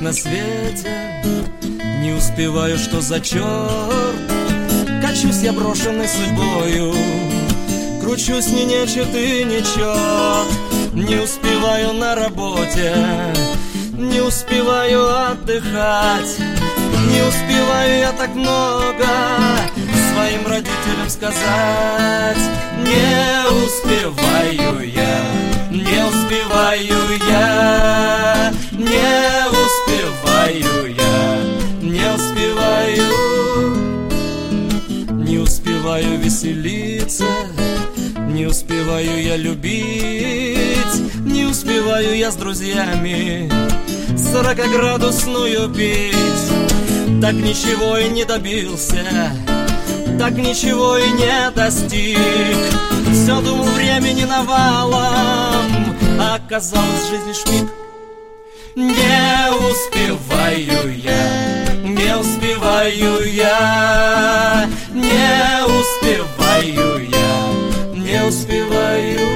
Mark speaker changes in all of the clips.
Speaker 1: на свете, не успеваю, что за черт. Качусь я брошенной судьбою, кручусь ни нечет и ничет. Не успеваю на работе, не успеваю отдыхать, не успеваю я так много своим родителям сказать. Не успеваю я, не успеваю я, не успеваю я, не успеваю. Не успеваю веселиться, не успеваю я любить, не успеваю я с друзьями 40-градусную пить. Так ничего и не добился, так ничего и не достиг. Все думал, времени навалом, а оказалось, жизнь лишь миг. Не успеваю я, не успеваю я, не успеваю я, не успеваю.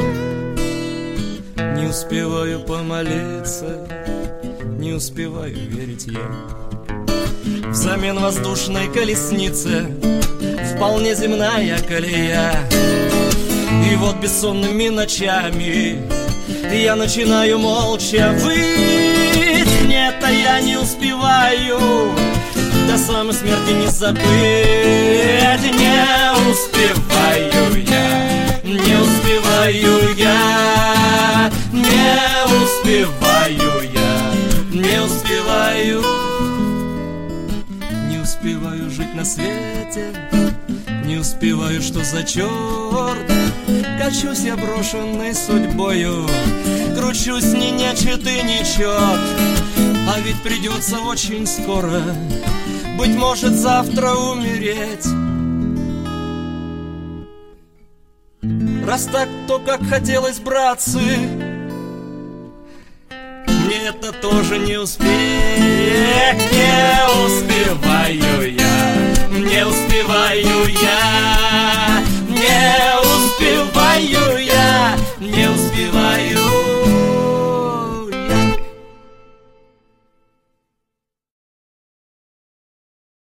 Speaker 1: Не успеваю помолиться, не успеваю верить я. Взамен воздушной колесницы вполне земная колея. И вот бессонными ночами я начинаю молча выть. Нет, а я не успеваю до самой смерти не забыть. Не успеваю я, не успеваю я, не успеваю я, не успеваю. Не успеваю жить на свете, не успеваю, что за черт. Качусь я брошенной судьбою, кручусь ни нечет и ничет. А ведь придется очень скоро, быть может, завтра умереть. Раз так, то как хотелось, братцы, мне это тоже не успеть. Не успеваю я, не успеваю я,